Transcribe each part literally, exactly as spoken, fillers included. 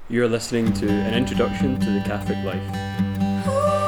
You're listening to An Introduction to the Catholic Life.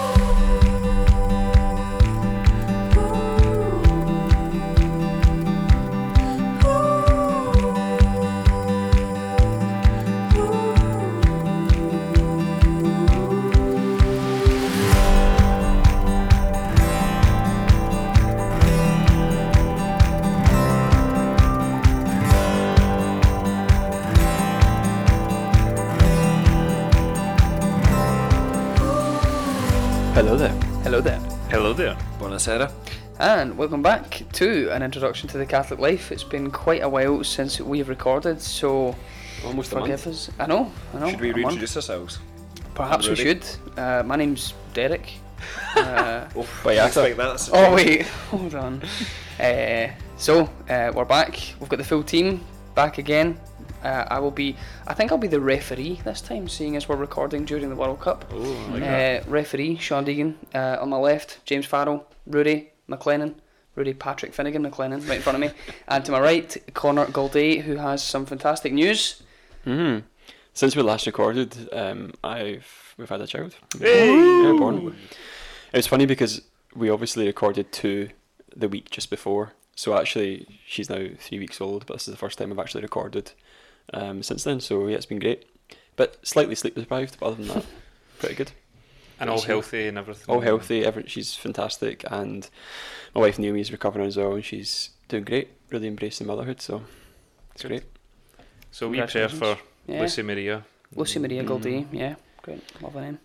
Hello there. Hello there, Hello there. Buonasera. and welcome back to An Introduction to the Catholic Life. It's been quite a while since we've recorded, so Almost a forgive month. us. I know, I know. Should we a month. reintroduce ourselves? Perhaps we Rudy? should. Uh, my name's Derek. Uh, Oh, Wait, I I thought- expect that. That's a oh change. wait, hold on. Uh, so uh, we're back. We've got the full team back again. Uh, I will be. I think I'll be the referee this time, seeing as we're recording during the World Cup. Oh, I like that. Uh, referee Sean Deegan. Uh, on my left, James Farrell, Rudy McLennan, Rudy Patrick Finnegan McLennan, right in front of me. And to my right, Connor Gaudet, who has some fantastic news. Mm. Since we last recorded, um, I've we've had a child. Hey! Yeah, born. It was funny because we obviously recorded two the week just before, so actually she's now three weeks old. But this is the first time I've actually recorded um, since then. So yeah, it's been great, but slightly sleep deprived. But other than that, pretty good. And all Yes, yeah. healthy and everything. All healthy. Every, she's fantastic, and my wife Naomi's recovering as well, and she's doing great. Really embracing motherhood, so it's Good. great. So we prayer for Yeah. Lucy Maria. Lucy Maria Mm. Gaudet, yeah, great, lovely name.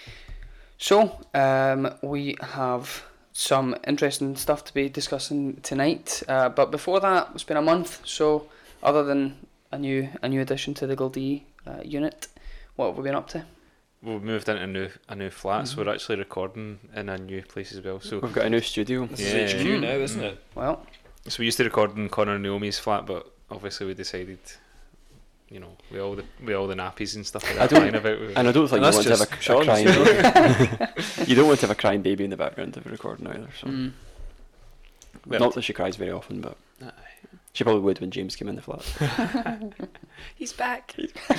So, um, we have some interesting stuff to be discussing tonight, uh, but before that, it's been a month, so other than a new a new addition to the Gaudet uh, unit, what have we been up to? We've moved into a new a new flat, Mm-hmm. so we're actually recording in a new place as well. So We've got a new studio. This Yeah. is H Q now, isn't it? Well, so we used to record in Connor and Naomi's flat, but obviously we decided, you know, we all the we all the nappies and stuff like I that don't- flying about. with- And I don't think And you that's want to have a, just a crying Sean's baby. You don't want to have a crying baby in the background of a recording either. So mm, Well, not that she cries very often, but Aye. she probably would when James came in the flat. he's back.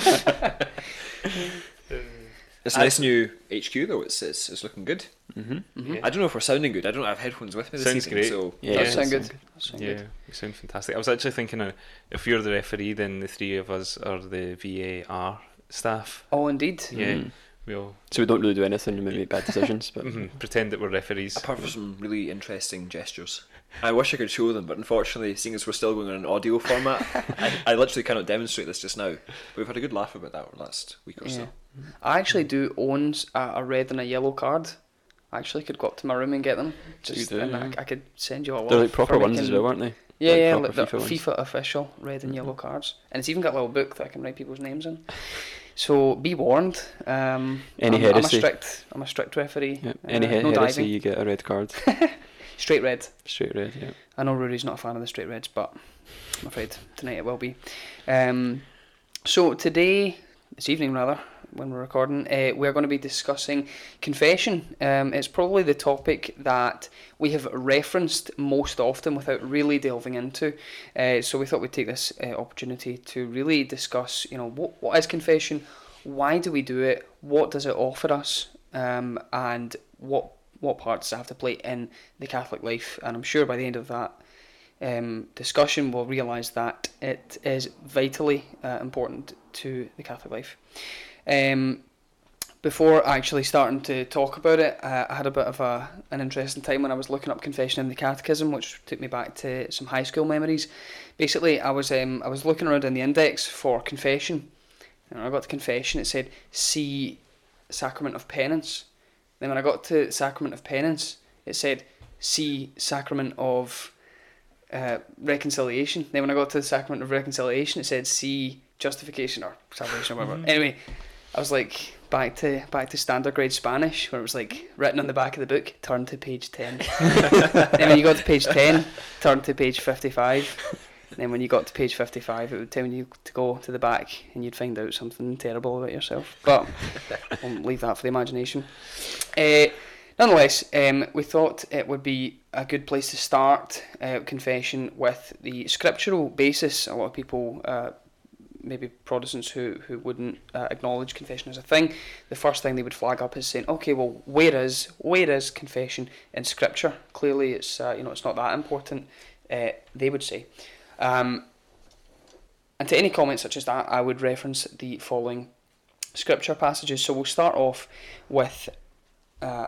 It's a nice new H Q though. It's it's, it's looking good. Mm-hmm. Mm-hmm. Yeah. I don't know if we're sounding good. I don't have headphones with me this Sounds evening, great. so Yeah, Does Yeah. sound good. sounds Does sound Yeah, good. we sound fantastic. I was actually thinking, uh, if you're the referee, then the three of us are the V A R staff. Oh, indeed. Yeah, Mhm. we all So we don't really do anything and we make bad decisions, but mhm, pretend that we're referees. apart from some really interesting gestures. I wish I could show them, but unfortunately, seeing as we're still going on an audio format, I, I literally cannot demonstrate this just now. But we've had a good laugh about that last week or Yeah. so. I actually do own a, a red and a yellow card. I actually could go up to my room and get them. You Just do, and yeah. I, I could send you a lot. they're like proper ones as well, aren't they? Yeah, Like yeah, proper like the FIFA ones. FIFA official red and Mhm. yellow cards, and it's even got a little book that I can write people's names in. So be warned. Um, Any I'm, I'm a heresy. strict, I'm a strict referee. Yeah. Uh, Any he- no heresy, diving. you get a red card. Straight red. Straight red, yeah. I know Rudy's not a fan of the straight reds, but I'm afraid tonight it will be. Um, so today, this evening rather, when we're recording, uh, we're going to be discussing confession. Um, it's probably the topic that we have referenced most often without really delving into. Uh, so we thought we'd take this uh, opportunity to really discuss, you know, what, what is confession, why do we do it, what does it offer us, um, and what what part does it have to play in the Catholic life. And I'm sure by the end of that um, discussion we'll realise that it is vitally uh, important to the Catholic life. Um, before actually starting to talk about it, uh, I had a bit of a, an interesting time when I was looking up confession in the Catechism, which took me back to some high school memories. Basically, I was um, I was looking around in the index for confession, and when I got to confession, it said see Sacrament of Penance. Then when I got to Sacrament of Penance, it said see Sacrament of uh, Reconciliation. Then when I got to the Sacrament of Reconciliation, it said see Justification or Salvation or whatever. Anyway, I was like back to back to standard grade Spanish, where it was like written on the back of the book, turn to page ten. Then when you got to page ten, turn to page fifty-five. And then when you got to page fifty-five, it would tell you to go to the back and you'd find out something terrible about yourself. But we'll leave that for the imagination. Uh, nonetheless, um, we thought it would be a good place to start uh, confession with the scriptural basis. A lot of people uh, maybe Protestants who, who wouldn't uh, acknowledge confession as a thing, the first thing they would flag up is saying, okay, well, where is where is confession in Scripture? Clearly, it's uh, you know it's not that important. Uh, they would say, um, and to any comments such as that, I would reference the following Scripture passages. So we'll start off with uh,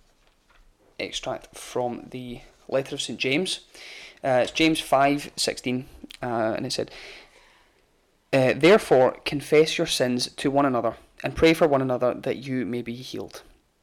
extract from the letter of Saint James. Uh, it's James five sixteen, uh, and it said, uh, "Therefore confess your sins to one another, and pray for one another that you may be healed."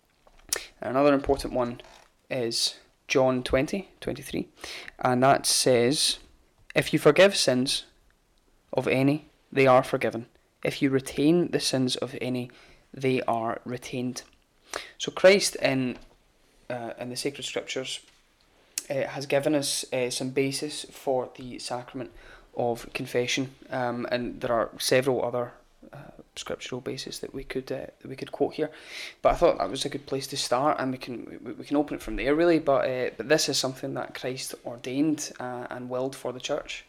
And another important one is John twenty twenty-three, and that says, "If you forgive sins of any, they are forgiven. If you retain the sins of any, they are retained." So Christ in uh, in the sacred scriptures uh, has given us uh, some basis for the sacrament of confession, um, and there are several other uh, scriptural bases that we could uh, that we could quote here. But I thought that was a good place to start, and we can we, we can open it from there really. But uh, but this is something that Christ ordained uh, and willed for the church.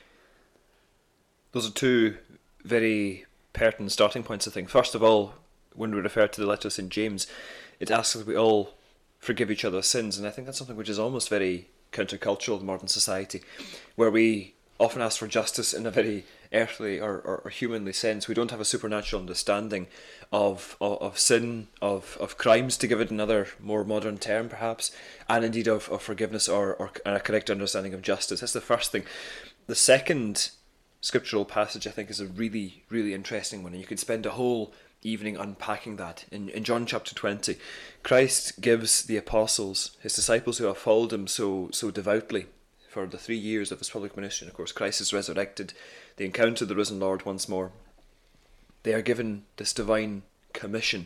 Those are two very pertinent starting points, I think. First of all, when we refer to the letter of Saint James, it asks that we all forgive each other's sins, and I think that's something which is almost very countercultural in modern society, where we often ask for justice in a very earthly or, or, or humanly sense. We don't have a supernatural understanding of of, of sin, of, of crimes, to give it another more modern term perhaps, and indeed of, of forgiveness or, or a correct understanding of justice. That's the first thing. The second scriptural passage, I think, is a really, really interesting one, and you could spend a whole evening unpacking that. In, in John chapter twenty, Christ gives the apostles, his disciples who have followed him so so devoutly for the three years of his public ministry. Of course, Christ is resurrected. They encounter the risen Lord once more. They are given this divine commission.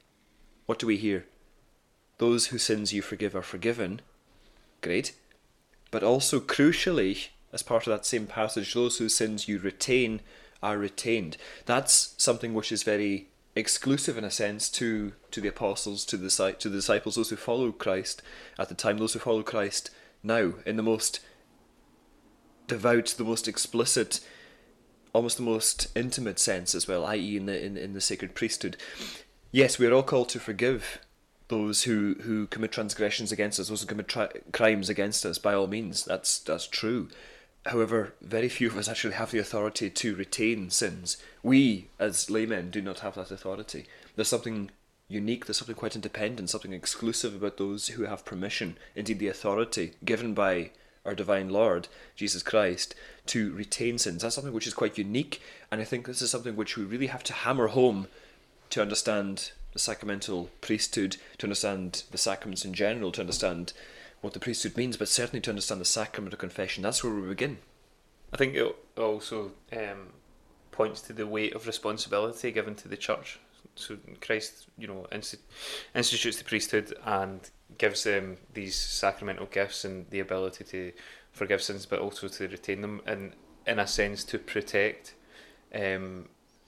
What do we hear? Those whose sins you forgive are forgiven. Great. But also, crucially, as part of that same passage, those whose sins you retain are retained. That's something which is very exclusive in a sense to, to the apostles, to the, to the disciples, those who followed Christ at the time, those who follow Christ now, in the most devout, the most explicit, almost the most intimate sense as well, that is in the in, in the sacred priesthood. Yes, we are all called to forgive those who, who commit transgressions against us, those who commit tri- crimes against us, by all means. That's that's true. However, very few of us actually have the authority to retain sins. We, as laymen, do not have that authority. There's something unique, there's something quite independent, something exclusive about those who have permission, indeed the authority given by our divine Lord, Jesus Christ, to retain sins. That's something which is quite unique, and I think this is something which we really have to hammer home to understand the sacramental priesthood, to understand the sacraments in general, to understand what the priesthood means, but certainly to understand the sacrament of confession. That's where we begin. I think it also um, points to the weight of responsibility given to the church. So Christ, you know, insti- institutes the priesthood and gives them these sacramental gifts and the ability to forgive sins, but also to retain them, and in a sense to protect um,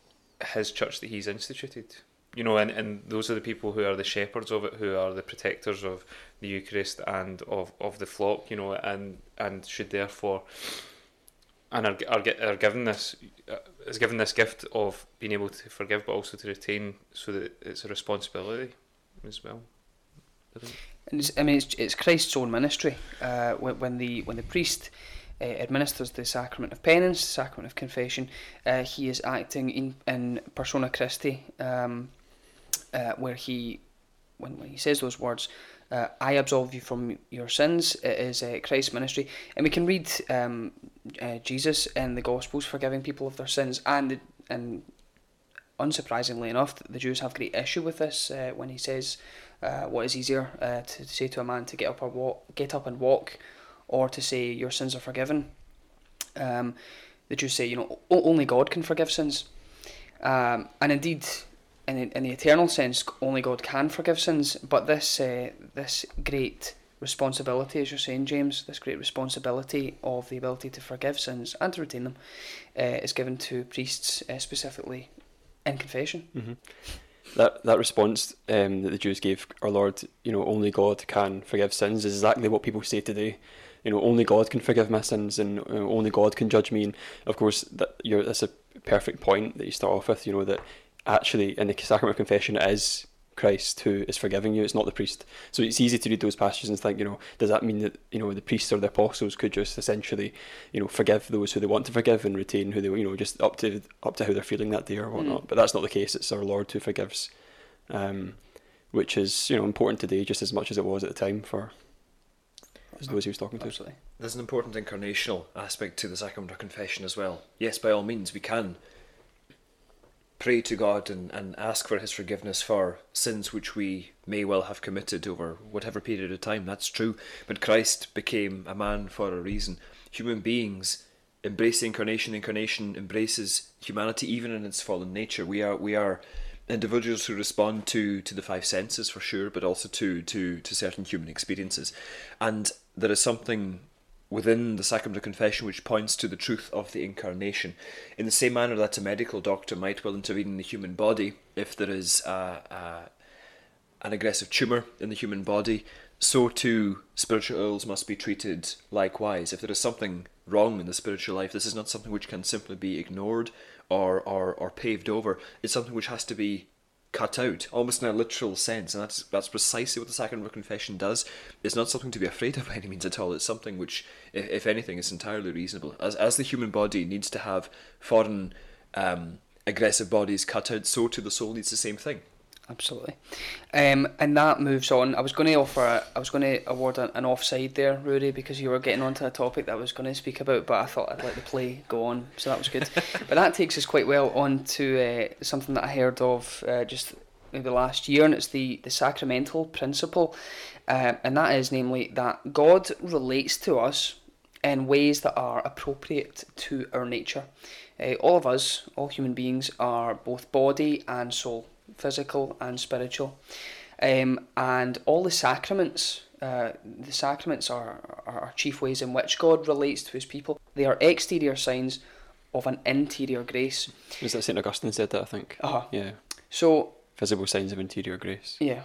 his church that he's instituted. You know, and, and those are the people who are the shepherds of it, who are the protectors of the Eucharist and of, of the flock, you know, and, and should therefore, and are, are, are given this, uh, is given this gift of being able to forgive, but also to retain, so that it's a responsibility as well. And it's, I mean, it's, it's Christ's own ministry. Uh, when, when the when the priest uh, administers the sacrament of penance, the sacrament of confession, uh, he is acting in, in persona Christi, um, uh, where he, when, when he says those words, uh, "I absolve you from your sins," it is uh, Christ's ministry, and we can read um, uh, Jesus in the Gospels forgiving people of their sins, and and unsurprisingly enough, the Jews have great issue with this uh, when he says, uh, "What is easier uh, to, to say to a man to get up or walk, get up and walk, or to say your sins are forgiven?" Um, the Jews say, you know, only God can forgive sins, um, and indeed, in in the eternal sense, only God can forgive sins. But this uh, this great responsibility, as you're saying, James, this great responsibility of the ability to forgive sins and to retain them, uh, is given to priests uh, specifically in confession. Mm-hmm. That that response um, that the Jews gave our Lord, you know, only God can forgive sins, is exactly what people say today. You know, only God can forgive my sins, and uh, only God can judge me. And of course, that you're, that's a perfect point that you start off with. You know that actually in the sacrament of confession it is Christ who is forgiving you. It's not the priest. So it's easy to read those passages and think, you know, does that mean that, you know, the priests or the apostles could just essentially, you know, forgive those who they want to forgive and retain who they, you know, just up to up to how they're feeling that day or whatnot. Mm. But that's not the case. It's our Lord who forgives, um, which is, you know, important today just as much as it was at the time for those he was talking to. Absolutely. There's an important incarnational aspect to the sacrament of confession as well. Yes, by all means, we can pray to God and, and ask for his forgiveness for sins which we may well have committed over whatever period of time. That's true. But Christ became a man for a reason. Human beings embrace the incarnation. Incarnation embraces humanity even in its fallen nature. We are we are individuals who respond to, to the five senses for sure, but also to, to, to certain human experiences. And there is something within the sacrament of confession which points to the truth of the incarnation. In the same manner that a medical doctor might well intervene in the human body if there is a, a, an aggressive tumour in the human body, so too spiritual ills must be treated likewise. If there is something wrong in the spiritual life, this is not something which can simply be ignored or, or, or paved over. It's something which has to be cut out, almost in a literal sense, and that's that's precisely what the sacrament of confession does. It's not something to be afraid of by any means at all. It's something which, if, if anything, is entirely reasonable. As as the human body needs to have foreign, um, aggressive bodies cut out, so too the soul needs the same thing. Absolutely, um, and that moves on. I was going to offer, a, I was going to award an, an offside there, Rudy, because you were getting onto a topic that I was going to speak about, but I thought I'd let the play go on, so that was good. But that takes us quite well on to uh, something that I heard of uh, just maybe last year, and it's the the sacramental principle, uh, and that is namely that God relates to us in ways that are appropriate to our nature. Uh, all of us, all human beings, are both body and soul, physical and spiritual, um, and all the sacraments, uh, the sacraments are, are, are chief ways in which God relates to his people. They are exterior signs of an interior grace. Was that Saint Augustine said that, I think? Uh-huh. Yeah. So, visible signs of interior grace. Yeah.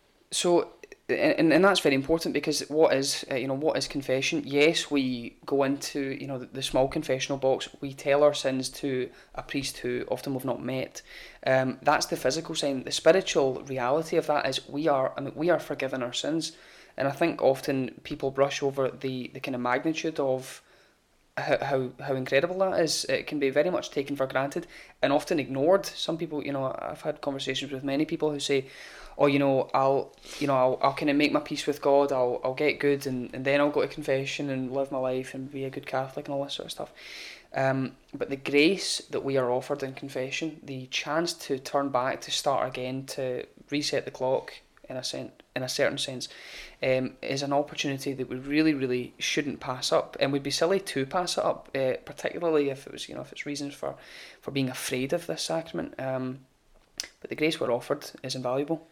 So, and and that's very important, because what is uh, you know what is confession? Yes, we go into you know the, the small confessional box. We tell our sins to a priest who often we've not met. Um, that's the physical sign. The spiritual reality of that is we are I mean we are forgiven our sins, and I think often people brush over the, the kind of magnitude of how, how how incredible that is. It can be very much taken for granted and often ignored. Some people, you know, I've had conversations with many people who say, "Oh, you know, I'll, you know, I'll, I'll kind of make my peace with God. I'll, I'll get good, and, and then I'll go to confession and live my life and be a good Catholic and all this sort of stuff." Um, but the grace that we are offered in confession, the chance to turn back, to start again, to reset the clock in a sen- in a certain sense, um, is an opportunity that we really, really shouldn't pass up, and we'd be silly to pass it up, uh, particularly if it was, you know, if it's reasons for, for being afraid of this sacrament. Um, but the grace we're offered is invaluable.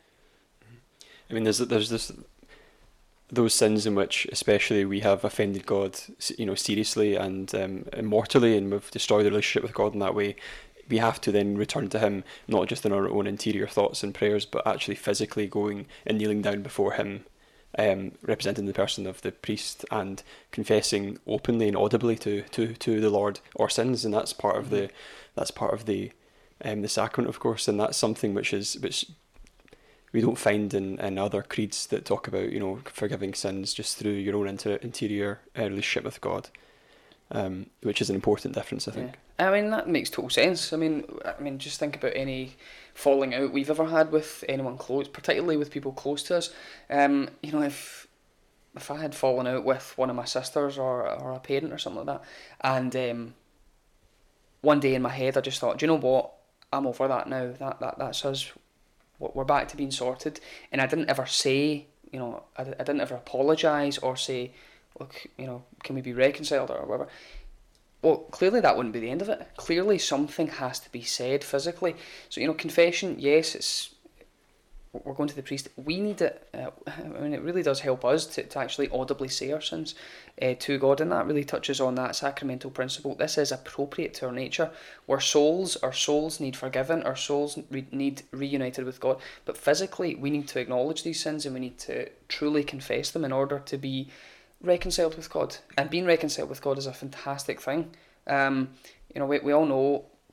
I mean, there's there's this those sins in which, especially, we have offended God, you know, seriously and um, immortally, and we've destroyed the relationship with God in that way. We have to then return to him, not just in our own interior thoughts and prayers, but actually physically going and kneeling down before him, um, representing the person of the priest, and confessing openly and audibly to, to, to the Lord our sins, and that's part of the that's part of the um, the sacrament, of course, and that's something which is which we don't find in, in other creeds that talk about, you know, forgiving sins just through your own inter- interior uh, relationship with God, um, which is an important difference, I think. Yeah. I mean, that makes total sense. I mean, I mean, just think about any falling out we've ever had with anyone close, particularly with people close to us. Um, you know, if if I had fallen out with one of my sisters or or a parent or something like that, and um, one day in my head I just thought, do you know what? I'm over that now. That that that's us. We're back to being sorted. And I didn't ever say, you know, I, I didn't ever apologise or say, look, you know, can we be reconciled or whatever. Well, clearly that wouldn't be the end of it. Clearly something has to be said physically. So, you know, confession, yes, it's we're going to the priest. We need it. Uh, I mean, it really does help us to, to actually audibly say our sins uh, to God, and that really touches on that sacramental principle. This is appropriate to our nature. Our souls, our souls need forgiven. Our souls re- need reunited with God. But physically, we need to acknowledge these sins, and we need to truly confess them in order to be reconciled with God. And being reconciled with God is a fantastic thing. Um, you know, we we all know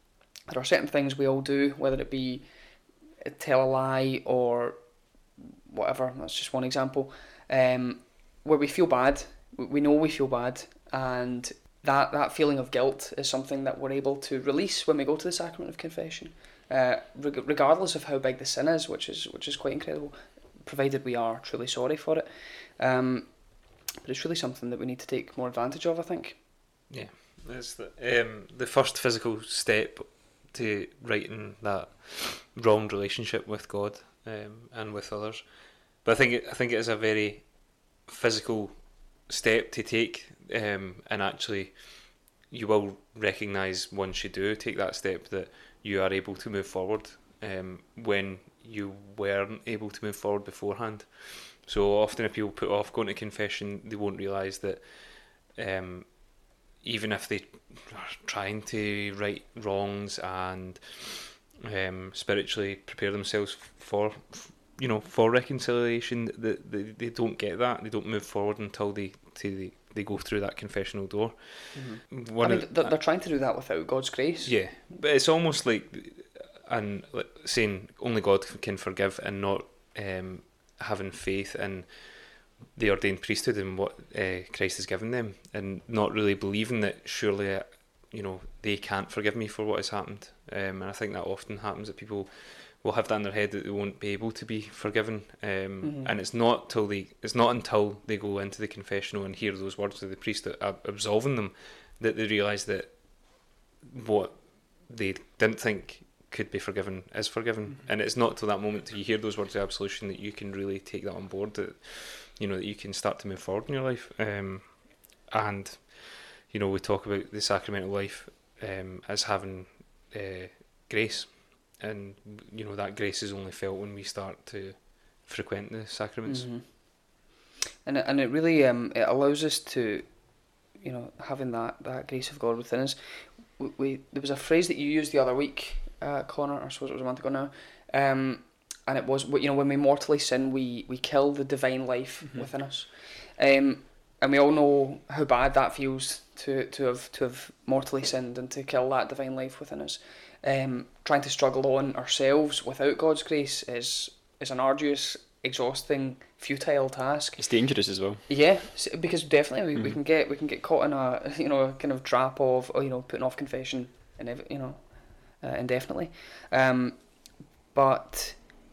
there are certain things we all do, whether it be tell a lie or whatever. That's just one example. Um, where we feel bad, we know we feel bad, and that that feeling of guilt is something that we're able to release when we go to the sacrament of confession, uh, reg- regardless of how big the sin is, which is which is quite incredible, provided we are truly sorry for it. Um, but it's really something that we need to take more advantage of, I think. Yeah, it's the um, the first physical step to righting that wrong relationship with God um, and with others. But I think it, I think it is a very physical step to take, um, and actually you will recognise once you do take that step that you are able to move forward um, when you weren't able to move forward beforehand. So often if people put off going to confession, they won't realise that um, even if they are trying to right wrongs and um, spiritually prepare themselves for, you know, for reconciliation, that they, they don't get that. They don't move forward until they till they, they go through that confessional door. Mm-hmm. One I mean, of, they're, they're trying to do that without God's grace. Yeah, but it's almost like and like saying only God can forgive, and not um, having faith in the ordained priesthood and what uh, Christ has given them, and not really believing that surely, uh, you know, they can't forgive me for what has happened. Um, and I think that often happens, that people will have that in their head that they won't be able to be forgiven. Um, Mm-hmm. And it's not till they, it's not until they go into the confessional and hear those words of the priest that are absolving them that they realise that what they didn't think could be forgiven is forgiven. Mm-hmm. And it's not till that moment till you hear those words of absolution that you can really take that on board, that you know that you can start to move forward in your life. Um, and you know, we talk about the sacramental life um, as having uh, grace, and you know that grace is only felt when we start to frequent the sacraments. Mm-hmm. And it, and it really um it allows us to, you know, having that, that grace of God within us. We, we there was a phrase that you used the other week, uh, Connor. I suppose it was a month ago now. Um, and it was, you know, when we mortally sin, we we kill the divine life mm-hmm. within us. Um, and we all know how bad that feels to to have to have mortally sinned and to kill that divine life within us. Um, trying to struggle on ourselves without God's grace is is an arduous, exhausting, futile task. It's dangerous as well. Yeah, because definitely we, mm. we can get we can get caught in a, you know, kind of trap of, oh, you know, putting off confession and, you know, uh, indefinitely. Um, but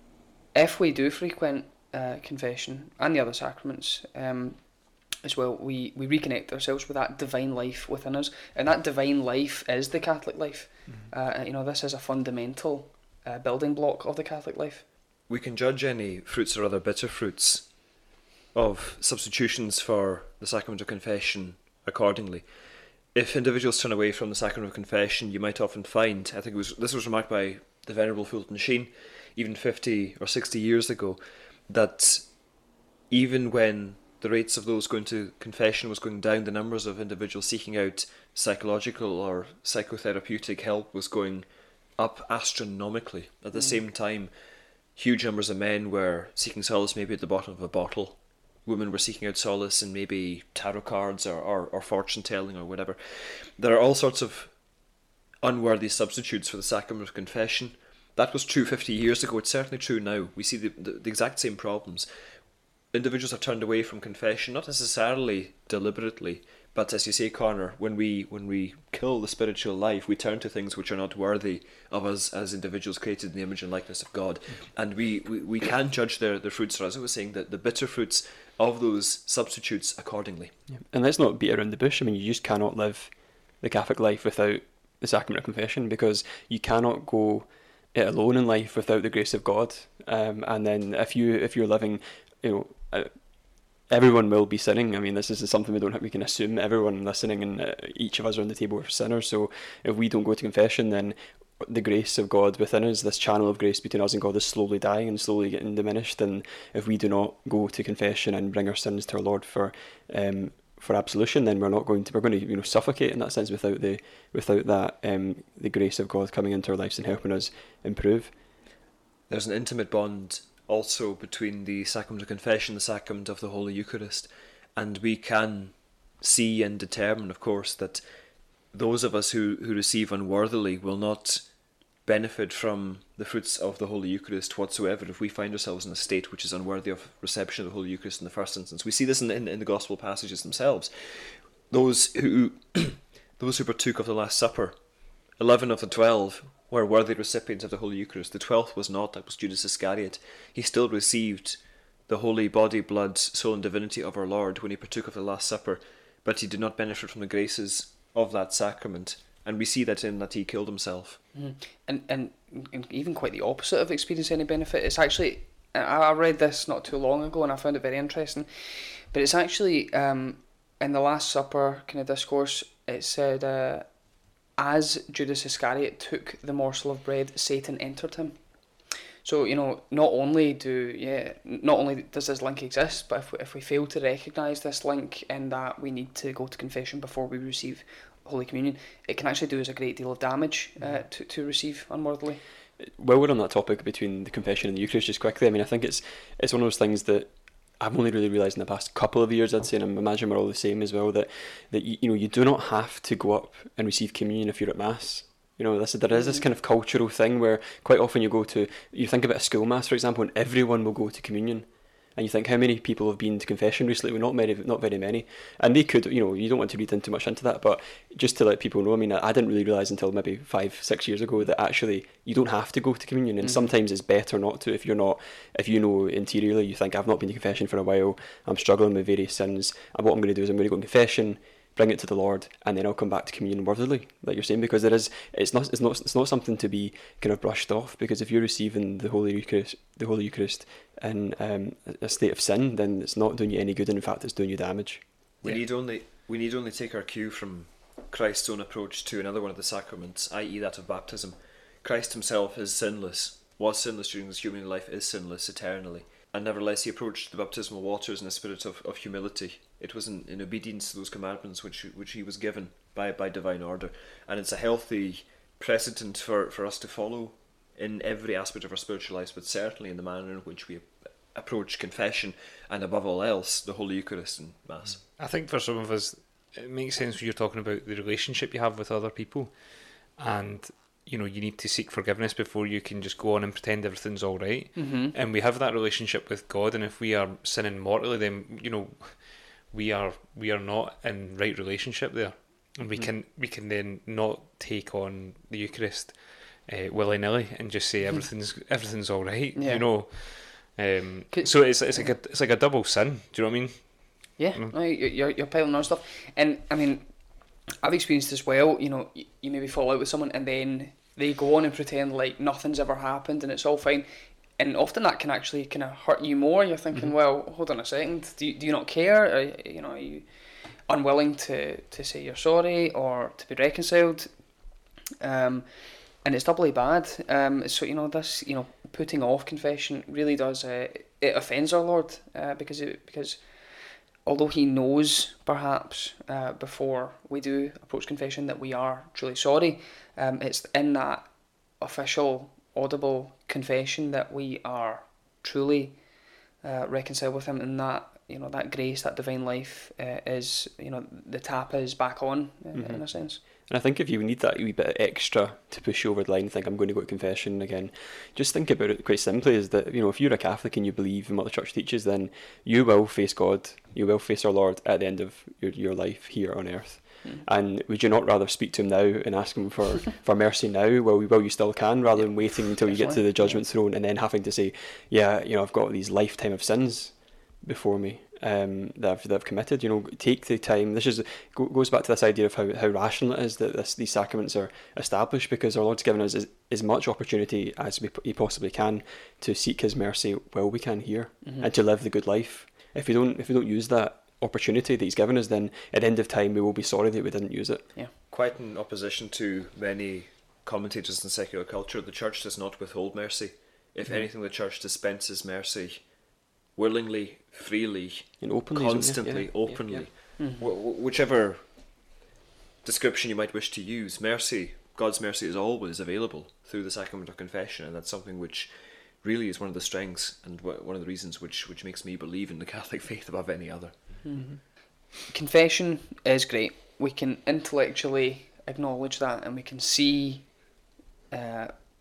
if we do frequent uh, confession and the other sacraments um, as well, we, we reconnect ourselves with that divine life within us, and that divine life is the Catholic life. Mm-hmm. Uh, you know, this is a fundamental uh, building block of the Catholic life. We can judge any fruits or other bitter fruits of substitutions for the sacrament of confession accordingly. If individuals turn away from the sacrament of confession, you might often find, I think it was this was remarked by the Venerable Fulton Sheen, even fifty or sixty years ago, that even when the rates of those going to confession was going down, the numbers of individuals seeking out psychological or psychotherapeutic help was going up astronomically. At the mm. same time, huge numbers of men were seeking solace maybe at the bottom of a bottle. Women were seeking out solace in maybe tarot cards or, or, or fortune telling or whatever. There are all sorts of unworthy substitutes for the sacrament of confession. That was true fifty years ago. It's certainly true now. We see the, the, the exact same problems. Individuals have turned away from confession, not necessarily deliberately, but as you say, Connor, when we when we kill the spiritual life, we turn to things which are not worthy of us as individuals created in the image and likeness of God. And we, we, we can judge their, their fruits, or as I was saying, the, the bitter fruits of those substitutes accordingly. Yeah. And let's not beat around the bush. I mean, you just cannot live the Catholic life without the sacrament of confession, because you cannot go it alone in life without the grace of God. Um, and then if you if you're living, you know, uh, everyone will be sinning. I mean, this is something we don't have, we can assume everyone listening and uh, each of us around the table are sinners. So if we don't go to confession, then the grace of God within us, this channel of grace between us and God, is slowly dying and slowly getting diminished. And if we do not go to confession and bring our sins to our Lord for um, for absolution, then we're not going to we're going to you know suffocate in that sense without the without that um, the grace of God coming into our lives and helping us improve. There's an intimate bond also between the sacrament of confession, the sacrament of the Holy Eucharist, and we can see and determine, of course, that those of us who, who receive unworthily will not benefit from the fruits of the Holy Eucharist whatsoever if we find ourselves in a state which is unworthy of reception of the Holy Eucharist in the first instance. We see this in, in, in the Gospel passages themselves. Those who those who partook of the Last Supper, eleven of the twelve were worthy recipients of the Holy Eucharist. The twelfth was not, that was Judas Iscariot. He still received the holy body, blood, soul and divinity of our Lord when he partook of the Last Supper, but he did not benefit from the graces of that sacrament. And we see that in that he killed himself. Mm. And, and and even quite the opposite of experiencing any benefit. It's actually, I, I read this not too long ago and I found it very interesting, but it's actually um, in the Last Supper kind of discourse, it said, uh, as Judas Iscariot took the morsel of bread, Satan entered him. So, you know, not only do yeah, not only does this link exist, but if we, if we fail to recognise this link in that we need to go to confession before we receive Holy Communion, it can actually do us a great deal of damage uh, to, to receive unworthily. While we're on that topic between the confession and the Eucharist, just quickly, I mean, I think it's it's one of those things that I've only really realised in the past couple of years, I'd say, and I imagine we're all the same as well, that, that you, you know, you do not have to go up and receive communion if you're at Mass. You know, this, there is this kind of cultural thing where quite often you go to, you think about a school Mass, for example, and everyone will go to communion. And you think, how many people have been to confession recently? Well, not many, not very many. And they could, you know, you don't want to read in too much into that, but just to let people know, I mean, I didn't really realise until maybe five, six years ago that actually you don't have to go to communion, and mm-hmm. sometimes it's better not to if you're not, if you know interiorly, you think, I've not been to confession for a while, I'm struggling with various sins, and what I'm going to do is I'm going to go to confession, bring it to the Lord, and then I'll come back to communion worthily, like you're saying, because there is, it's not, it's not, it's not something to be kind of brushed off. Because if you're receiving the Holy Eucharist, the Holy Eucharist in um, a state of sin, then it's not doing you any good, and in fact, it's doing you damage. We yeah. need only, we need only take our cue from Christ's own approach to another one of the sacraments, that is, that of baptism. Christ himself is sinless, was sinless during his human life, is sinless eternally. And nevertheless, he approached the baptismal waters in a spirit of, of humility. It was in, in obedience to those commandments which which he was given by, by divine order. And it's a healthy precedent for, for us to follow in every aspect of our spiritual lives, but certainly in the manner in which we approach confession and, above all else, the Holy Eucharist and Mass. I think for some of us, it makes sense when you're talking about the relationship you have with other people, and you know, you need to seek forgiveness before you can just go on and pretend everything's all right. Mm-hmm. And we have that relationship with God, and if we are sinning mortally, then you know we are we are not in right relationship there, and we mm-hmm. can we can then not take on the Eucharist uh, willy nilly and just say everything's everything's all right. Yeah. You know, um, so it's it's like a it's like a double sin. Do you know what I mean? Yeah, Mm. no, you're you're piling on stuff, and I mean, I've experienced as well. You know, you, you maybe fall out with someone, and then they go on and pretend like nothing's ever happened and it's all fine, and often that can actually kind of hurt you more. You're thinking, Mm-hmm. well, hold on a second, do you, do you not care? Are, you know, are you unwilling to, to say you're sorry or to be reconciled? Um, and it's doubly bad. Um, so you know this, you know, putting off confession really does uh, it offends our Lord uh, because it because. Although he knows, perhaps, uh, before we do approach confession that we are truly sorry, um, it's in that official, audible confession that we are truly uh, reconciled with him, and that, you know, that grace, that divine life uh, is, you know, the tap is back on, uh, Mm-hmm. in a sense. And I think if you need that wee bit extra to push you over the line, think I'm going to go to confession again, just think about it quite simply, is that, you know, if you're a Catholic and you believe in what the Church teaches, then you will face God, you will face our Lord at the end of your, your life here on earth. Mm. And would you not rather speak to him now and ask him for, for mercy now, well, well, you still can, rather than waiting until you get to the judgment throne and then having to say, yeah, you know, I've got these lifetime of sins before me. Um, that I've, that I've committed, you know, take the time. This is go, goes back to this idea of how, how rational it is that this, these sacraments are established, because our Lord's given us as, as much opportunity as we, he possibly can to seek his mercy while we can here, mm-hmm. and to live the good life. If we don't, if we don't use that opportunity that he's given us, then at the end of time we will be sorry that we didn't use it. Yeah, quite in opposition to many commentators in secular culture, the Church does not withhold mercy. If mm-hmm. anything, the Church dispenses mercy willingly, freely, and openly, constantly, yeah. openly. Yeah, yeah. Mm-hmm. Wh- whichever description you might wish to use, mercy, God's mercy is always available through the sacrament of confession, and that's something which really is one of the strengths and w- one of the reasons which, which makes me believe in the Catholic faith above any other. Mm-hmm. Confession is great. We can intellectually acknowledge that, and we can see uh,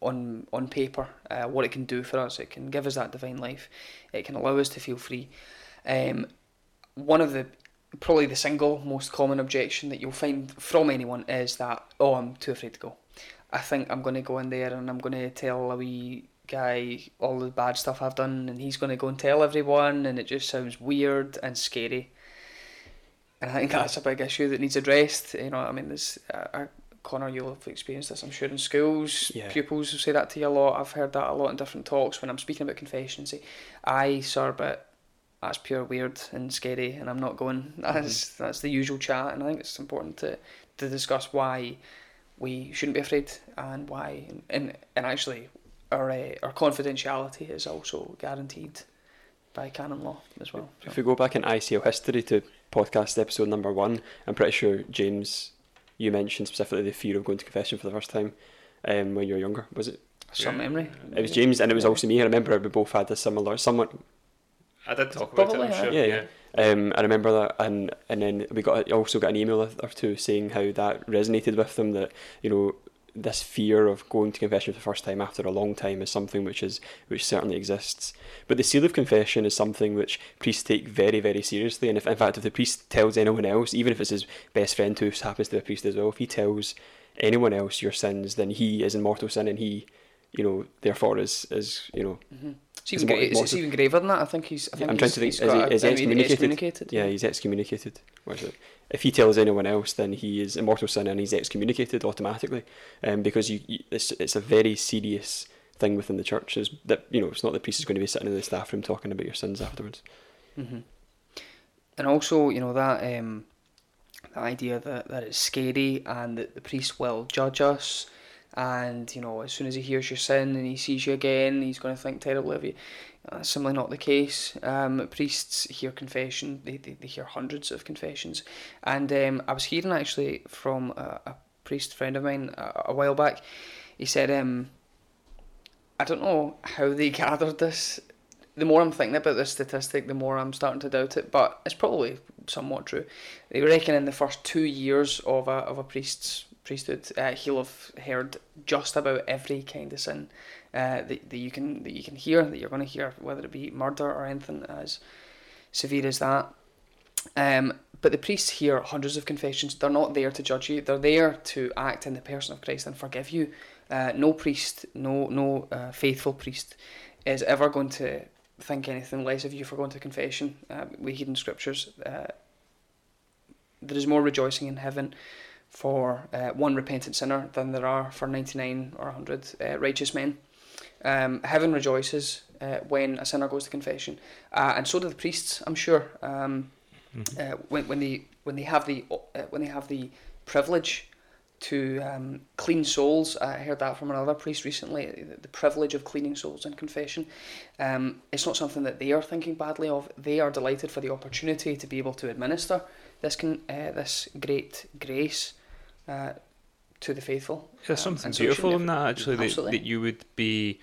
on on paper, uh, what it can do for us. It can give us that divine life. It can allow us to feel free. Um, one of the probably the single most common objection that you'll find from anyone is that, oh, I'm too afraid to go. I think I'm going to go in there and I'm going to tell a wee guy all the bad stuff I've done, and he's going to go and tell everyone, and it just sounds weird and scary. And I think that's a big issue that needs addressed. You know, I mean, there's uh, uh, Connor, you'll have experienced this, I'm sure, in schools. Yeah. Pupils will say that to you a lot. I've heard that a lot in different talks when I'm speaking about confession. Say, "Aye, sir, but that's pure weird and scary, and I'm not going." That's mm-hmm. that's the usual chat, and I think it's important to to discuss why we shouldn't be afraid, and why, and and actually, our uh, our confidentiality is also guaranteed by canon law as well. So. If we go back in I C L history to podcast episode number one, I'm pretty sure, James, you mentioned specifically the fear of going to confession for the first time um, when you were younger. Was it? Some yeah. memory. It was James, and it was also me. I remember we both had a similar, somewhat. I did talk about Probably, it, I'm sure. Yeah, yeah. Um, I remember that, and and then we got also got an email or two saying how that resonated with them. That, you know, this fear of going to confession for the first time after a long time is something which is which certainly exists. But the seal of confession is something which priests take very, very seriously. And if, in fact, if the priest tells anyone else, even if it's his best friend who happens to be a priest as well, if he tells anyone else your sins, then he is in mortal sin, and he, you know, therefore is is you know. Mm-hmm. It's even, gra- it's, it's even graver than that. I think he's. I think I'm he's, trying to think. Is, is he, is he excommunicated? excommunicated? Yeah, he's excommunicated. What is it? If he tells anyone else, then he is in mortal sin and he's excommunicated automatically, um, because you, you, it's it's a very serious thing within the church. Is that, you know, it's not the priest is going to be sitting in the staff room talking about your sins afterwards. Mm-hmm. And also, you know, that um, the idea that, that it's scary and that the priest will judge us. And, you know, as soon as he hears your sin and he sees you again, he's going to think terribly of you. That's simply not the case. Um, priests hear confession, they, they, they hear hundreds of confessions. And um, I was hearing actually from a, a priest friend of mine a, a while back. He said, um, I don't know how they gathered this. The more I'm thinking about this statistic, the more I'm starting to doubt it, but it's probably somewhat true. They reckon in the first two years of a, of a priest's priesthood, uh, he'll have heard just about every kind of sin uh, that, that you can that you can hear, that you're going to hear, whether it be murder or anything as severe as that. Um, but the priests hear hundreds of confessions. They're not there to judge you. They're there to act in the person of Christ and forgive you. Uh, no priest, no no uh, faithful priest is ever going to think anything less of you for going to confession. Uh, we hear in scriptures, uh, there is more rejoicing in heaven for uh, one repentant sinner than there are for ninety-nine or one hundred uh, righteous men. Um, heaven rejoices uh, when a sinner goes to confession, uh, and so do the priests, I'm sure. Um, mm-hmm. uh, when when they when they have the uh, when they have the privilege to um, clean souls. I heard that from another priest recently. The privilege of cleaning souls in confession. Um, it's not something that they are thinking badly of. They are delighted for the opportunity to be able to administer this can uh, this great grace Uh, to the faithful. There's um, something beautiful in that, actually, that, that you would be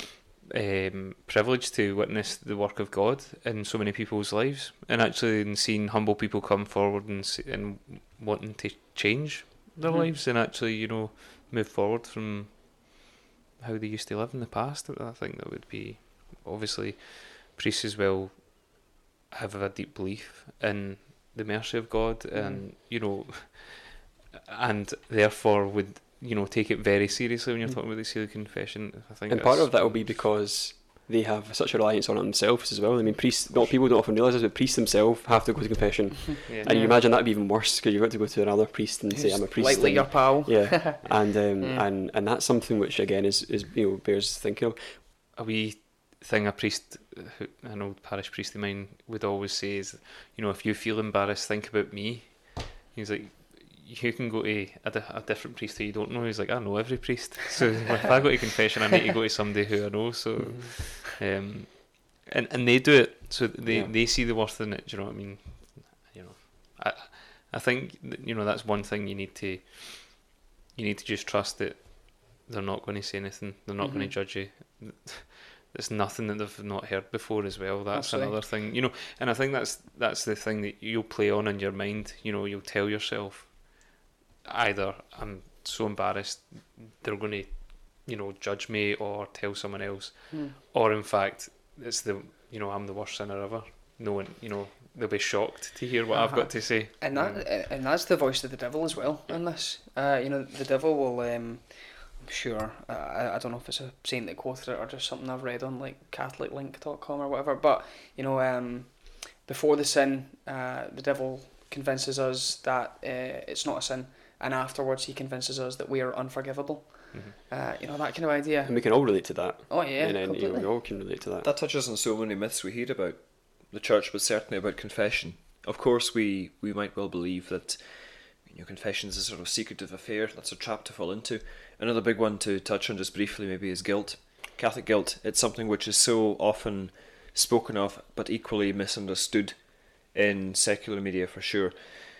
um, privileged to witness the work of God in so many people's lives, and actually in seeing humble people come forward and and wanting to change their mm-hmm. lives and actually, you know, move forward from how they used to live in the past. I think that would be, obviously, priests as well have a deep belief in the mercy of God, mm-hmm. and, you know, and therefore would, you know, take it very seriously when you're talking about the seal of confession. I think, and part of that will be because they have such a reliance on it themselves as well. I mean, priests, not people don't often realise this, but priests themselves have to go to confession. yeah. And you imagine that'd be even worse because you've got to go to another priest and Who's say, "I'm a priest." Like, like your pal. Yeah, and um, yeah. and and that's something which again is is you know bears thinking of. A wee thing a priest, an old parish priest of mine, would always say is, you know, if you feel embarrassed, think about me. He's like, you can go to a, di- a different priest who you don't know. He's like, I know every priest. So if I go to confession, I need to go to somebody who I know. So, mm-hmm. um, and and they do it. So they, yeah. they see the worth in it. Do you know what I mean? You know, I I think that, you know, that's one thing you need to you need to just trust that they're not going to say anything. They're not mm-hmm. going to judge you. There's nothing that they've not heard before as well. That's Absolutely. Another thing. You know, and I think that's that's the thing that you'll play on in your mind. You know, you'll tell yourself, either I'm so embarrassed they're going to you know, judge me or tell someone else, Mm. or in fact, it's the you know I'm the worst sinner ever. No one, you know, they'll be shocked to hear what I've Uh-huh. got to say. And that Um, and that's the voice of the devil as well in this. Uh, you know, the devil will. Um, I'm sure. Uh, I I don't know if it's a saint that quoted it or just something I've read on like Catholic Link dot com or whatever. But you know, um, before the sin, uh, the devil convinces us that uh, it's not a sin, and afterwards he convinces us that we are unforgivable. mhm. Uh, you know, that kind of idea. And we can all relate to that. Oh yeah, and then, you know, completely. we all can relate to that. That touches on so many myths we hear about the church, but certainly about confession. Of course, we, we might well believe that you know, confession is a sort of secretive affair. That's a trap to fall into. Another big one to touch on just briefly maybe is guilt. Catholic guilt. It's something which is so often spoken of, but equally misunderstood in secular media for sure.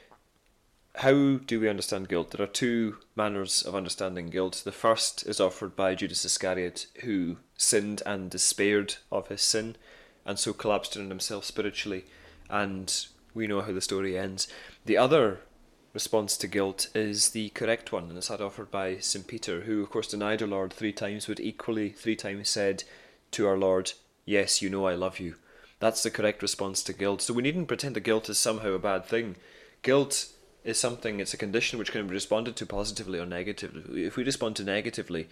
How do we understand guilt? There are two manners of understanding guilt. The first is offered by Judas Iscariot, who sinned and despaired of his sin, and so collapsed in himself spiritually, and we know how the story ends. The other response to guilt is the correct one, and it's that offered by Saint Peter, who of course denied our Lord three times, but equally three times said to our Lord, "Yes, you know I love you." That's the correct response to guilt. So we needn't pretend that guilt is somehow a bad thing. Guilt is something, it's a condition which can be responded to positively or negatively. If we respond to negatively,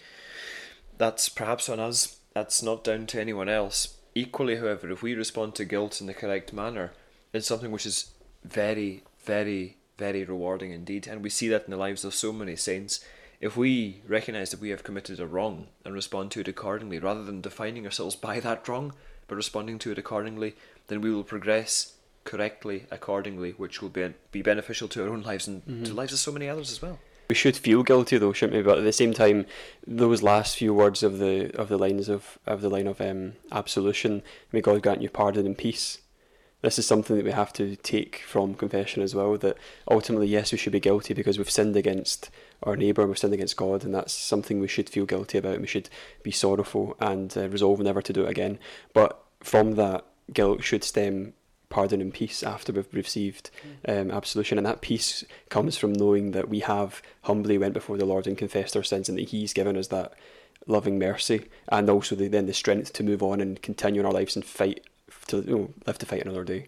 that's perhaps on us. That's not down to anyone else. Equally, however, if we respond to guilt in the correct manner, it's something which is very, very, very rewarding indeed. And we see that in the lives of so many saints. If we recognise that we have committed a wrong and respond to it accordingly, rather than defining ourselves by that wrong, but responding to it accordingly, then we will progress correctly accordingly, which will be be beneficial to our own lives and Mm-hmm. to the lives of so many others as well. We should feel guilty though, shouldn't we? But at the same time, those last few words of the of the lines of of the line of um, absolution, may God grant you pardon and peace. This is something that we have to take from confession as well. That ultimately, yes, we should be guilty because we've sinned against our neighbour, we've sinned against God, and that's something we should feel guilty about. And we should be sorrowful and uh, resolve never to do it again. But from that guilt should stem pardon and peace after we've received um, absolution, and that peace comes from knowing that we have humbly went before the Lord and confessed our sins, and that He's given us that loving mercy, and also the, then the strength to move on and continue in our lives and fight to you know, live to fight another day.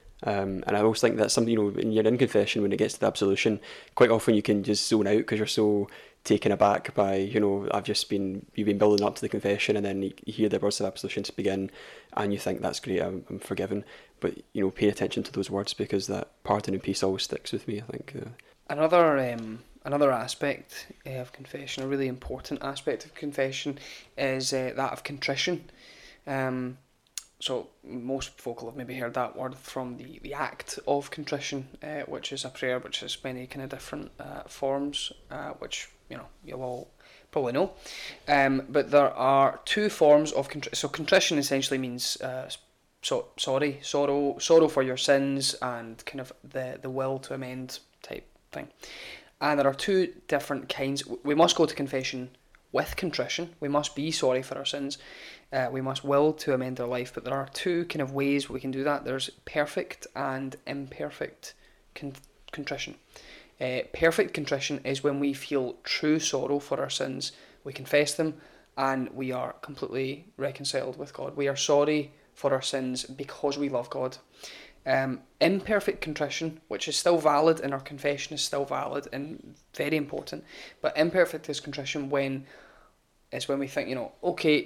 Um, and I always think that's something, you know, when you're in confession, when it gets to the absolution, quite often you can just zone out because you're so taken aback by, you know, I've just been, you've been building up to the confession, and then you hear the words of absolution to begin, and you think that's great, I'm, I'm forgiven. But, you know, pay attention to those words, because that pardon and peace always sticks with me, I think. Uh, Another um, another aspect uh, of confession, a really important aspect of confession, is uh, that of contrition. Um, so most folk will have maybe heard that word from the, the act of contrition, uh, which is a prayer which has many kind of different uh, forms, uh, which you know you'll all probably know. Um, but there are two forms of contrition. So contrition essentially means uh, so sorry, sorrow, sorrow for your sins, and kind of the the will to amend type thing. And there are two different kinds. We must go to confession with contrition. We must be sorry for our sins. Uh, we must will to amend our life. But there are two kind of ways we can do that. There's perfect and imperfect con- contrition. Uh, perfect contrition is when we feel true sorrow for our sins. We confess them and we are completely reconciled with God. We are sorry for our sins because we love God. Um, imperfect contrition, which is still valid, and our confession is still valid and very important, but imperfect is contrition when is when we think, you know, okay,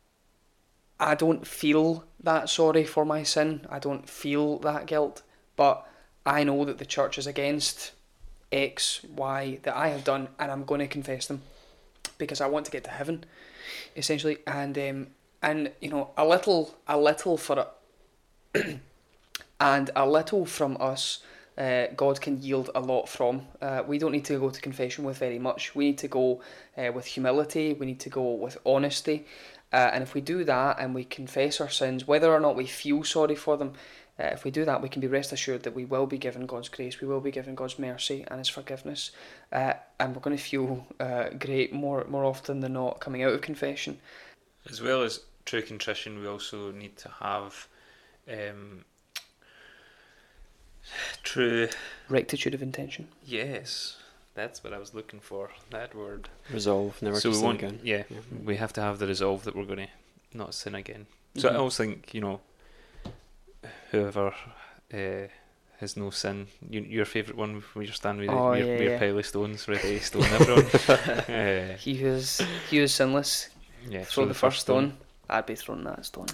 I don't feel that sorry for my sin, I don't feel that guilt, but I know that the church is against X, Y that I have done, and I'm going to confess them because I want to get to heaven, essentially. And um, and you know, a little, a little for a and a little from us, uh, God can yield a lot from. Uh, we don't need to go to confession with very much. We need to go uh, with humility. We need to go with honesty. Uh, and if we do that and we confess our sins, whether or not we feel sorry for them, uh, if we do that, we can be rest assured that we will be given God's grace, we will be given God's mercy and His forgiveness, uh, and we're going to feel uh, great more more often than not coming out of confession. As well as true contrition, we also need to have um, true Rectitude of intention. yes, That's what I was looking for. That word. Resolve, never so to we sin want, again. Yeah, Yeah. we have to have the resolve that we're going to not sin again. So Mhm. I always think, you know, whoever uh, has no sin, you, your favourite one where you're standing with Oh, your, yeah, your yeah. pile of stones, ready to stone everyone. uh, He who is he who is sinless, yeah, throw the first stone. I'd be throwing that stone.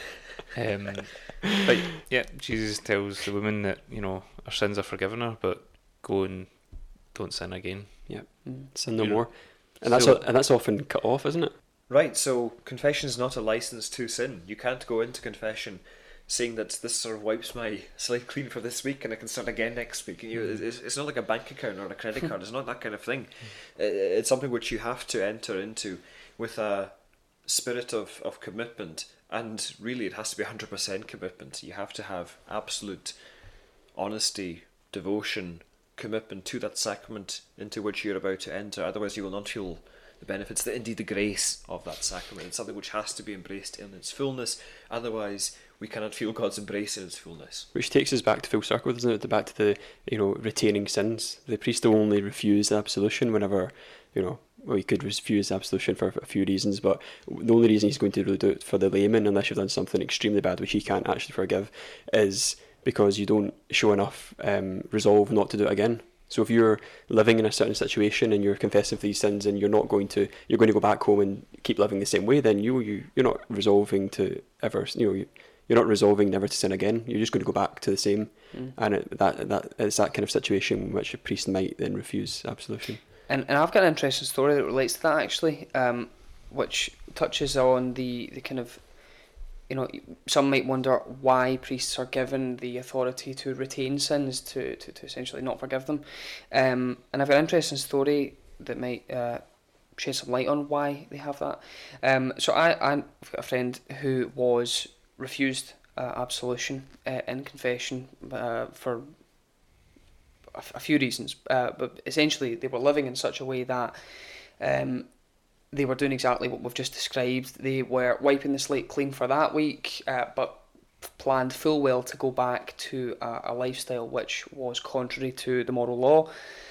Um, but yeah, Jesus tells the woman that, you know, her sins are forgiven her, but go and don't sin again. Mm. Sin no You know, more. And that's so- o- and that's often cut off, isn't it? Right, so confession is not a license to sin. You can't go into confession saying that this sort of wipes my slate clean for this week and I can start again next week. You, Mm. it's, it's not like a bank account or a credit card. It's not that kind of thing. I- It's something which you have to enter into with a spirit of, of commitment, and really it has to be one hundred percent commitment. You have to have absolute honesty, devotion, commitment to that sacrament into which you're about to enter. Otherwise you will not feel the benefits, the, indeed the grace of that sacrament. It's something which has to be embraced in its fullness. Otherwise we cannot feel God's embrace in its fullness. Which takes us back to full circle, doesn't it? Back to the, you know, retaining sins. The priest will only refuse absolution whenever, you know, well, he could refuse absolution for a few reasons, but the only reason he's going to really do it for the layman, unless you've done something extremely bad which he can't actually forgive, is because you don't show enough um, resolve not to do it again. So if you're living in a certain situation and you're confessing for these sins and you're not going to, you're going to go back home and keep living the same way, then you you you're not resolving to ever, you know, you, you're not resolving never to sin again. You're just going to go back to the same, Mm. and it, that that it's that kind of situation in which a priest might then refuse absolution. And and I've got an interesting story that relates to that actually, um, which touches on the, the kind of, you know, some might wonder why priests are given the authority to retain sins, to, to, to essentially not forgive them. Um, and I've got an interesting story that might uh, shed some light on why they have that. Um, so I, I've got a friend who was refused uh, absolution uh, in confession uh, for a, f- a few reasons, uh, but essentially they were living in such a way that um, they were doing exactly what we've just described. They were wiping the slate clean for that week, uh, but planned full well to go back to a, a lifestyle which was contrary to the moral law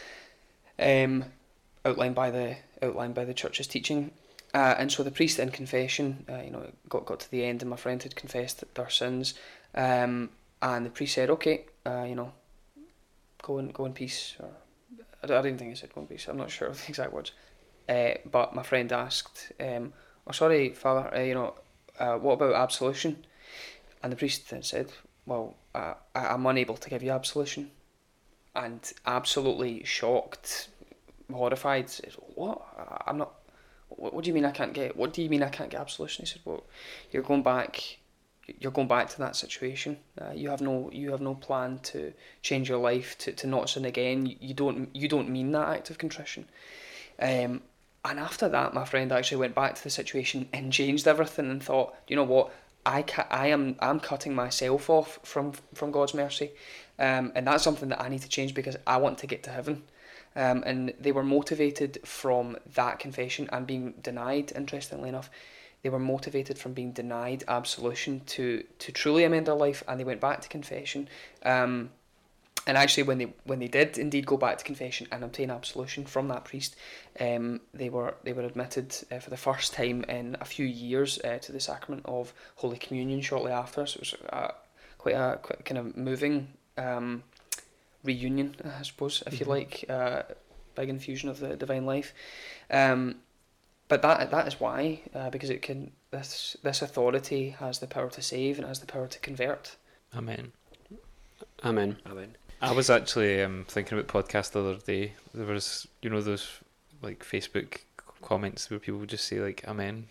um, outlined by the outlined by the church's teaching. Uh, and so the priest in confession, uh, you know, got got to the end, and my friend had confessed their sins, um, and the priest said, "Okay, uh, you know, go in go in peace." Or I don't, I didn't think he said go in peace. I'm not sure of the exact words. Uh, but my friend asked, um, "Oh, sorry, Father, uh, you know, uh, what about absolution?" And the priest then said, "Well, uh, I, I'm unable to give you absolution." And absolutely shocked, horrified, said, "What? I- I'm not. What, what do you mean I can't get? What do you mean I can't get absolution?" He said, "Well, you're going back. You're going back to that situation. Uh, you have no. You have no plan to change your life to, to not sin again. You, you don't. You don't mean that act of contrition." Um, and after that, my friend actually went back to the situation and changed everything and thought, you know what? I ca- I am I'm cutting myself off from from God's mercy, um, and that's something that I need to change because I want to get to heaven. Um, and they were motivated from that confession and being denied, interestingly enough, they were motivated from being denied absolution to, to truly amend their life, and they went back to confession. Um, and actually when they when they did indeed go back to confession and obtain absolution from that priest, um, they were they were admitted uh, for the first time in a few years uh, to the sacrament of Holy Communion shortly after. So it was uh, quite a quite kind of moving um, reunion, I suppose, if you like, uh, big infusion of the divine life. Um, but that that is why, uh, because it can this this authority has the power to save and has the power to convert. Amen. Amen. Amen. I was actually um, thinking about podcast the other day. There was, you know, those like Facebook comments where people would just say like "Amen."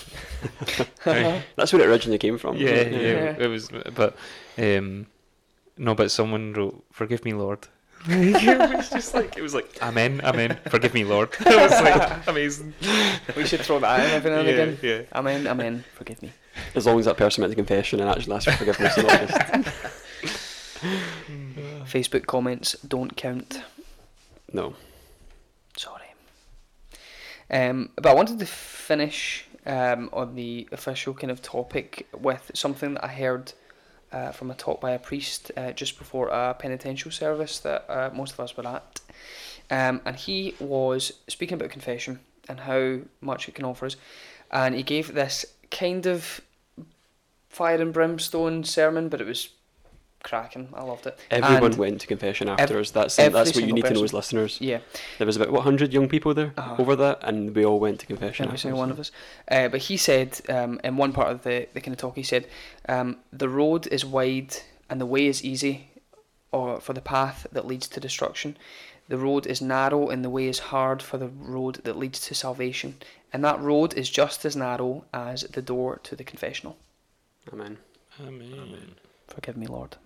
Right? That's where it originally came from. Yeah, wasn't yeah, it? it was. But um, no, but someone wrote, "Forgive me, Lord." It was just like it was like "Amen, Amen, forgive me, Lord." It was like amazing. We should throw that in every now and Yeah, again. yeah. Amen, amen, forgive me. As long as that person went to confession and actually asked for forgiveness, and not just Facebook comments don't count. no. Sorry. Um, but I wanted to finish um, on the official kind of topic with something that I heard uh, from a talk by a priest uh, just before a penitential service that uh, most of us were at. Um, and he was speaking about confession and how much it can offer us. And he gave this kind of fire and brimstone sermon, but it was cracking. I loved it. Everyone And went to confession ev- after us. That's every that's what you single need to know person. as listeners. Yeah, There was about what hundred young people there Uh-huh. over that, and we all went to confession. every after single us. one of us. Uh, but he said, um, in one part of the, the kind of talk, he said, um, the road is wide and the way is easy, or for the path that leads to destruction. The road is narrow and the way is hard for the road that leads to salvation. And that road is just as narrow as the door to the confessional. Amen. Amen. Forgive me, Lord.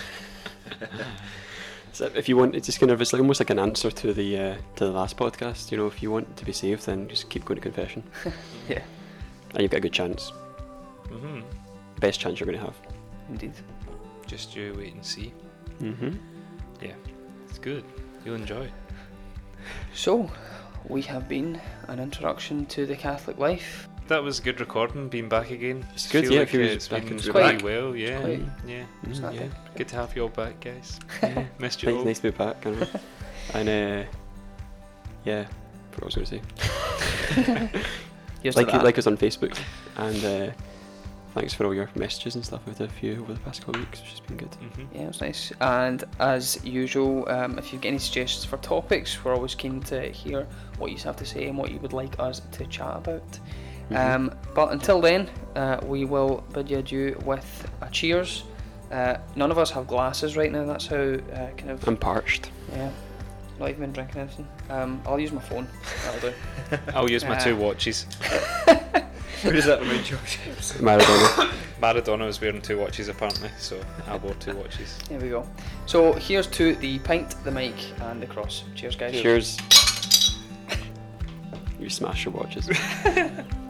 So if you want, it's just kind of it's like almost like an answer to the uh, to the last podcast. You know, if you want to be saved, then just keep going to confession. Yeah, And you've got a good chance. Mm-hmm. Best chance you're going to have. indeed. Just you wait and see. Mm-hmm. It's good. You'll enjoy. So, we have been an introduction to the Catholic life. That was good recording. Being back again. It's good, Feel yeah, like if you was it's back been into it. really Quite- well. Yeah, quite- yeah. It's Mm, not yeah. bad. Good to have you all back, guys. Missed you Nice, all. nice to be back. I know. And uh, yeah, I forgot what I was going to say. Here's Like to that. like us on Facebook, and uh, thanks for all your messages and stuff. We've had a few over the past couple of weeks, which has been good. Mm-hmm. Yeah, it was nice. And as usual, um, if you've got any suggestions for topics, we're always keen to hear what you have to say and what you would like us to chat about. Mhm. Um, but until then, uh, we will bid you adieu with a cheers. Uh, none of us have glasses right now. That's how uh, kind of I'm parched. yeah. Not even been drinking anything. Um, I'll use my phone. That'll do. I'll use my Uh, two watches. Where does that remind you of, James? Maradona. Maradona was wearing two watches apparently, so I wore two watches. There we go. So here's to the pint, the mic, and the cross. Cheers, guys. Cheers. You smash your watches.